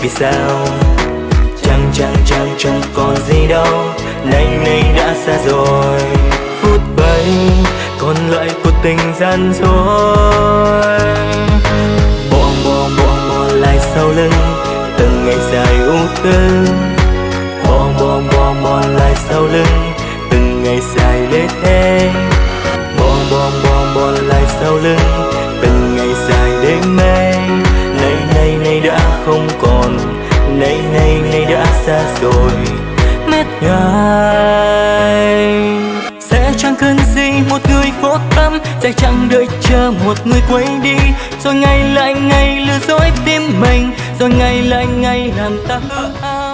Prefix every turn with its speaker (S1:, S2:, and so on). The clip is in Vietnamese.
S1: vì sao chẳng còn gì đâu, nay đã xa rồi. Phút bay còn lại của tình gian dối, bỏ lại sau lưng từng ngày dài u tư. Bỏ lại sau lưng từng ngày dài lê thê. Bỏ lại sau lưng từng ngày dài đêm mê. Nay đã không còn, nay đã xa rồi. Mệt nhoài sẽ chẳng cần gì một người vô tâm, sẽ chẳng đợi chờ một người quay đi. Rồi ngày lại ngày lừa dối tim mình, rồi ngày lại ngày làm ta hư ái.